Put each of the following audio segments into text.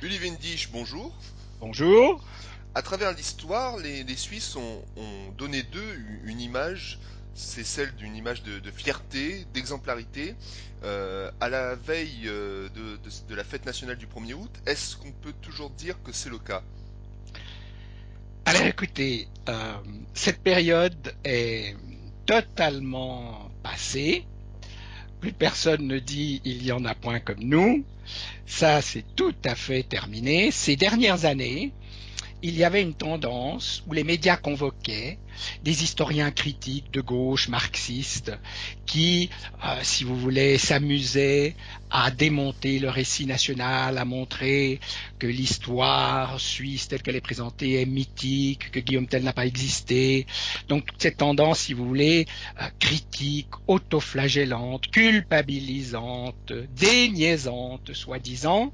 Uli Wendisch, bonjour. Bonjour. À travers l'histoire, les Suisses ont donné d'eux une image, c'est celle d'une image de fierté, d'exemplarité. À la veille de la fête nationale du 1er août, est-ce qu'on peut toujours dire que c'est le cas? Alors écoutez, cette période est totalement passée. Plus personne ne dit il y en a point comme nous. Ça, c'est tout à fait terminé. Ces dernières années, il y avait une tendance où les médias convoquaient des historiens critiques de gauche, marxistes, qui, si vous voulez, s'amusaient à démonter le récit national, à montrer que l'histoire suisse telle qu'elle est présentée est mythique, que Guillaume Tell n'a pas existé. Donc toute cette tendance, si vous voulez, critique, autoflagellante, culpabilisante, déniaisante, soi-disant,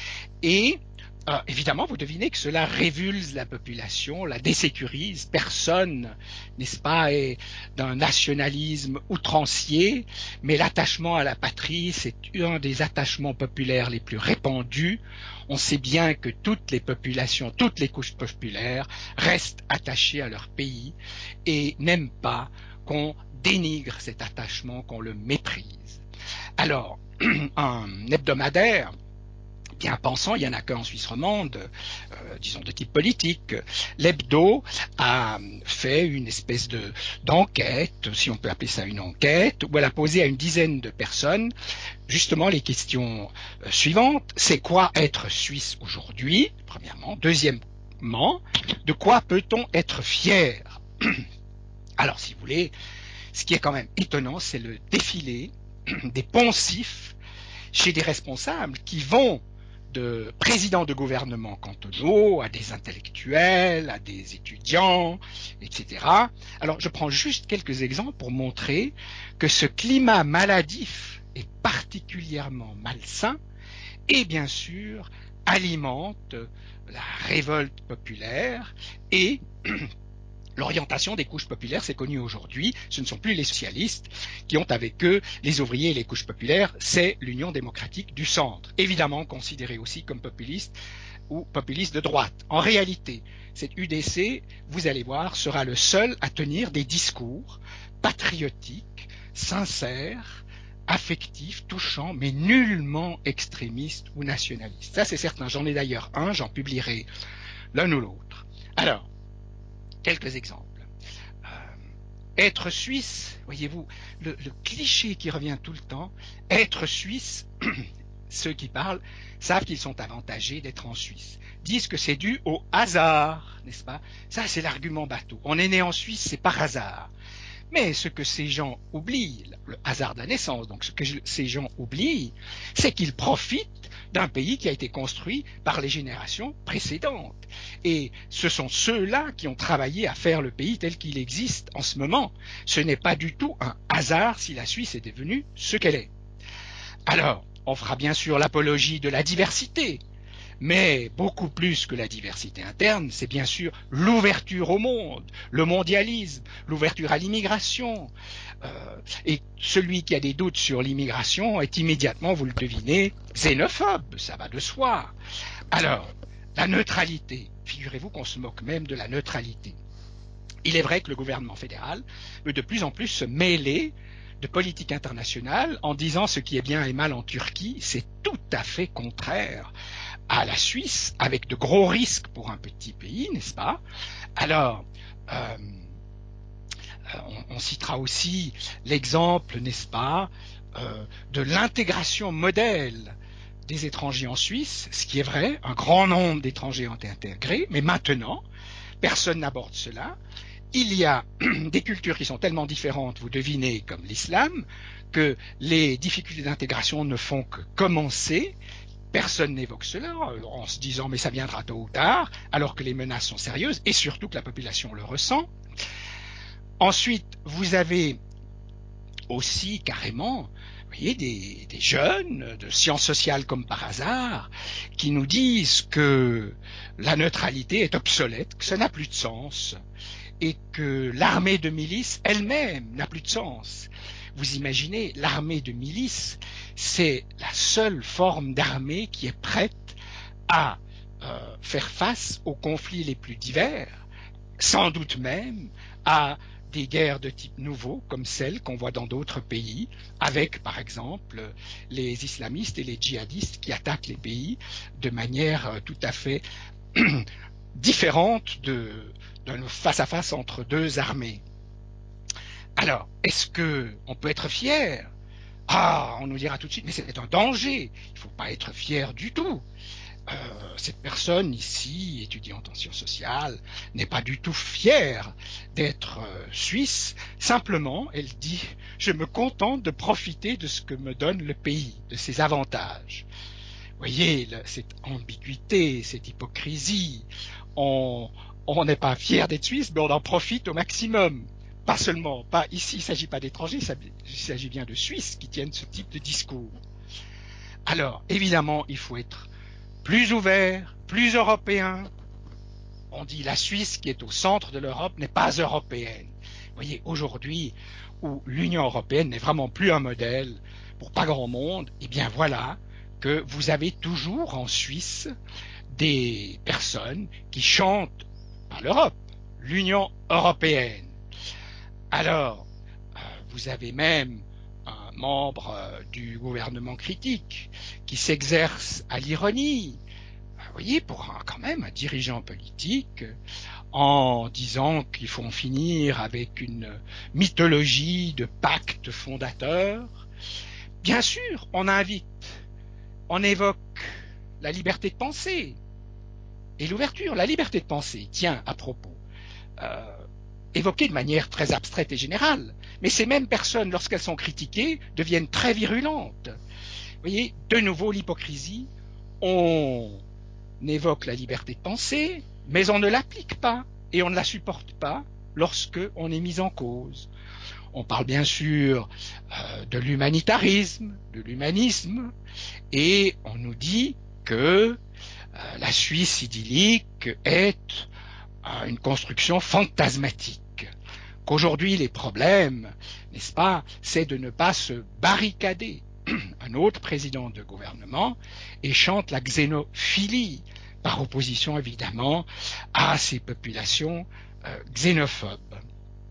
et évidemment, vous devinez que cela révulse la population, la désécurise. Personne, n'est-ce pas, est d'un nationalisme outrancier, mais l'attachement à la patrie, c'est un des attachements populaires les plus répandus. On sait bien que toutes les populations, toutes les couches populaires restent attachées à leur pays et n'aiment pas qu'on dénigre cet attachement, qu'on le méprise. Alors, un hebdomadaire bien pensant, il n'y en a qu'un en Suisse romande, disons de type politique. L'Hebdo a fait une espèce d'enquête, si on peut appeler ça une enquête, où elle a posé à une dizaine de personnes justement les questions suivantes. C'est quoi être Suisse aujourd'hui, premièrement. Deuxièmement, de quoi peut-on être fier? Alors, si vous voulez, ce qui est quand même étonnant, c'est le défilé des poncifs chez des responsables qui vont de présidents de gouvernement cantonaux à des intellectuels, à des étudiants, etc. Alors, je prends juste quelques exemples pour montrer que ce climat maladif est particulièrement malsain et bien sûr alimente la révolte populaire et l'orientation des couches populaires, c'est connu aujourd'hui, ce ne sont plus les socialistes qui ont avec eux les ouvriers et les couches populaires, c'est l'Union démocratique du centre, évidemment considérée aussi comme populiste ou populiste de droite. En réalité, cette UDC, vous allez voir, sera le seul à tenir des discours patriotiques, sincères, affectifs, touchants, mais nullement extrémistes ou nationalistes. Ça, c'est certain. J'en ai d'ailleurs un, j'en publierai l'un ou l'autre. Alors, quelques exemples. Être suisse, voyez-vous, le cliché qui revient tout le temps, être suisse, ceux qui parlent savent qu'ils sont avantagés d'être en Suisse, disent que c'est dû au hasard, n'est-ce pas? Ça, c'est l'argument bateau. On est né en Suisse, c'est par hasard. Mais ce que ces gens oublient, le hasard de la naissance, donc ce que ces gens oublient, c'est qu'ils profitent d'un pays qui a été construit par les générations précédentes. Et ce sont ceux-là qui ont travaillé à faire le pays tel qu'il existe en ce moment. Ce n'est pas du tout un hasard si la Suisse est devenue ce qu'elle est. Alors, on fera bien sûr l'apologie de la diversité, mais beaucoup plus que la diversité interne, c'est bien sûr l'ouverture au monde, le mondialisme, l'ouverture à l'immigration. Et celui qui a des doutes sur l'immigration est immédiatement, vous le devinez, xénophobe, ça va de soi. Alors, la neutralité, figurez-vous qu'on se moque même de la neutralité. Il est vrai que le gouvernement fédéral veut de plus en plus se mêler de politique internationale en disant ce qui est bien et mal en Turquie, c'est tout à fait contraire à la Suisse, avec de gros risques pour un petit pays, n'est-ce pas? Alors, on citera aussi l'exemple, n'est-ce pas, de l'intégration modèle des étrangers en Suisse, ce qui est vrai, un grand nombre d'étrangers ont été intégrés, mais maintenant, personne n'aborde cela. Il y a des cultures qui sont tellement différentes, vous devinez, comme l'islam, que les difficultés d'intégration ne font que commencer. Personne n'évoque cela en se disant mais ça viendra tôt ou tard, alors que les menaces sont sérieuses et surtout que la population le ressent. Ensuite, vous avez aussi carrément, vous voyez, des jeunes de sciences sociales comme par hasard qui nous disent que la neutralité est obsolète, que ça n'a plus de sens et que l'armée de milice elle-même n'a plus de sens. Vous imaginez, l'armée de milice, c'est la seule forme d'armée qui est prête à faire face aux conflits les plus divers, sans doute même à des guerres de type nouveau, comme celles qu'on voit dans d'autres pays, avec par exemple les islamistes et les djihadistes qui attaquent les pays de manière tout à fait différente d'un face-à-face entre deux armées. Alors, est-ce qu'on peut être fier? Ah, on nous dira tout de suite, mais c'est un danger, il ne faut pas être fier du tout. Cette personne ici, étudiante en sciences sociales, n'est pas du tout fière d'être suisse. Simplement, elle dit « Je me contente de profiter de ce que me donne le pays, de ses avantages. » Vous voyez, cette ambiguïté, cette hypocrisie. On n'est pas fier d'être suisse, mais on en profite au maximum. Pas seulement, pas ici, il ne s'agit pas d'étrangers, il s'agit bien de Suisses qui tiennent ce type de discours. Alors, évidemment, il faut être plus ouvert, plus européen. On dit la Suisse qui est au centre de l'Europe n'est pas européenne. Vous voyez, aujourd'hui, où l'Union européenne n'est vraiment plus un modèle pour pas grand monde, eh bien voilà que vous avez toujours en Suisse des personnes qui chantent pas l'Europe, l'Union européenne. Alors, vous avez même un membre du gouvernement critique qui s'exerce à l'ironie, vous voyez, pour quand même un dirigeant politique, en disant qu'il faut en finir avec une mythologie de pacte fondateur. Bien sûr, on invite, on évoque la liberté de penser et l'ouverture. La liberté de penser, tiens, à propos, évoquée de manière très abstraite et générale, mais ces mêmes personnes, lorsqu'elles sont critiquées, deviennent très virulentes. Vous voyez, de nouveau l'hypocrisie, on évoque la liberté de penser, mais on ne l'applique pas et on ne la supporte pas lorsque on est mis en cause. On parle bien sûr de l'humanitarisme, de l'humanisme, et on nous dit que la Suisse idyllique est une construction fantasmatique, qu'aujourd'hui les problèmes, n'est-ce pas, c'est de ne pas se barricader. Un autre président de gouvernement et chante la xénophilie, par opposition évidemment à ces populations xénophobes.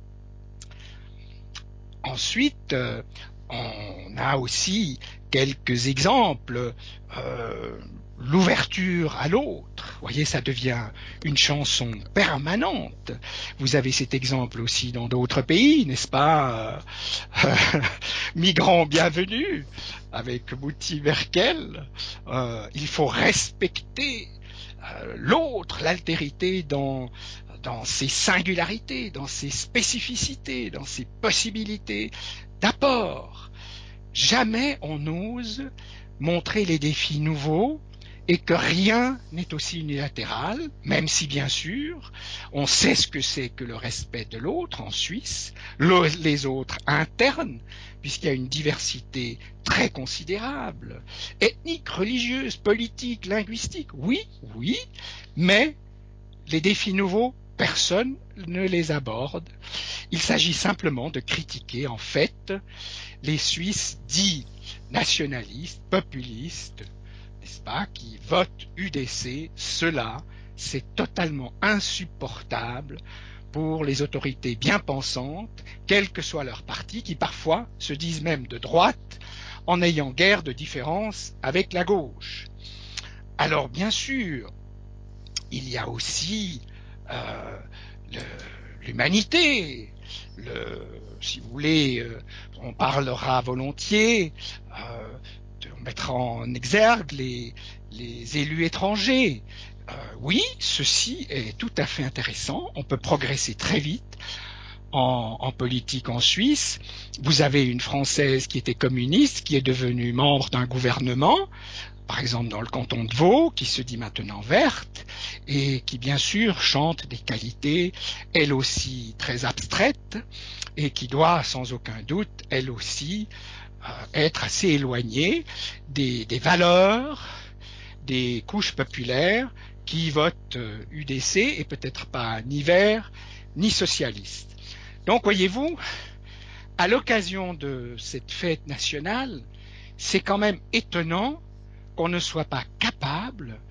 Ensuite, on a aussi quelques exemples. L'ouverture à l'autre, vous voyez, ça devient une chanson permanente. Vous avez cet exemple aussi dans d'autres pays, n'est-ce pas, Migrants bienvenus, avec Mouti Merkel. Il faut respecter l'autre, l'altérité dans ses singularités, dans ses spécificités, dans ses possibilités d'apport. Jamais on n'ose montrer les défis nouveaux et que rien n'est aussi unilatéral, même si bien sûr on sait ce que c'est que le respect de l'autre en Suisse, les autres internes, puisqu'il y a une diversité très considérable, ethnique, religieuse, politique, linguistique, oui, mais les défis nouveaux, personne ne les aborde. Il s'agit simplement de critiquer en fait les Suisses dits nationalistes, populistes, n'est-ce pas, qui votent UDC. Cela, c'est totalement insupportable pour les autorités bien pensantes, quel que soit leur parti, qui parfois se disent même de droite, en ayant guère de différence avec la gauche. Alors bien sûr, il y a aussi l'humanité. Si vous voulez, on parlera volontiers, on mettra en exergue les élus étrangers. Oui, ceci est tout à fait intéressant. On peut progresser très vite en politique en Suisse. Vous avez une Française qui était communiste, qui est devenue membre d'un gouvernement, par exemple dans le canton de Vaud, qui se dit maintenant verte, et qui bien sûr chante des qualités, elle aussi très abstraites, et qui doit sans aucun doute, elle aussi, être assez éloignée des valeurs des couches populaires qui votent UDC et peut-être pas ni vert ni socialiste. Donc voyez-vous, à l'occasion de cette fête nationale, c'est quand même étonnant qu'on ne soit pas capable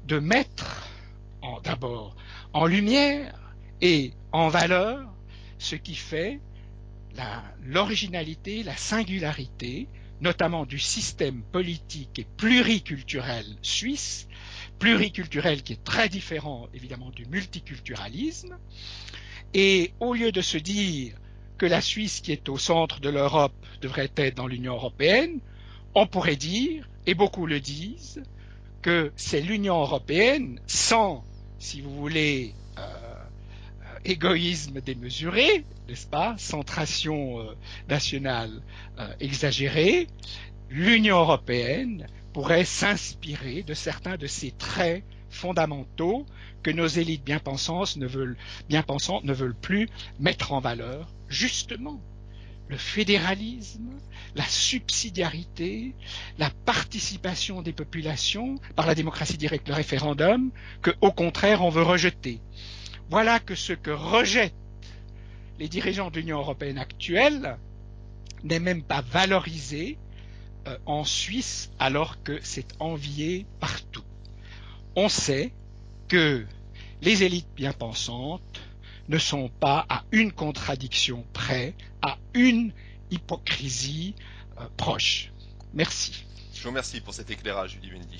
de mettre d'abord en lumière et en valeur ce qui fait l'originalité, la singularité, notamment du système politique et pluriculturel suisse, pluriculturel qui est très différent évidemment du multiculturalisme. Et au lieu de se dire que la Suisse qui est au centre de l'Europe devrait être dans l'Union européenne, on pourrait dire, et beaucoup le disent, que c'est l'Union européenne sans, si vous voulez, égoïsme démesuré, n'est-ce pas, centration nationale exagérée, l'Union européenne pourrait s'inspirer de certains de ces traits fondamentaux que nos élites bien pensantes ne veulent plus mettre en valeur, justement. Le fédéralisme, la subsidiarité, la participation des populations par la démocratie directe, le référendum, que au contraire on veut rejeter. Voilà que ce que rejettent les dirigeants de l'Union européenne actuelle n'est même pas valorisé en Suisse alors que c'est envié partout. On sait que les élites bien pensantes ne sont pas à une contradiction près, à une hypocrisie proche. Merci. Je vous remercie pour cet éclairage, Julie Mendy.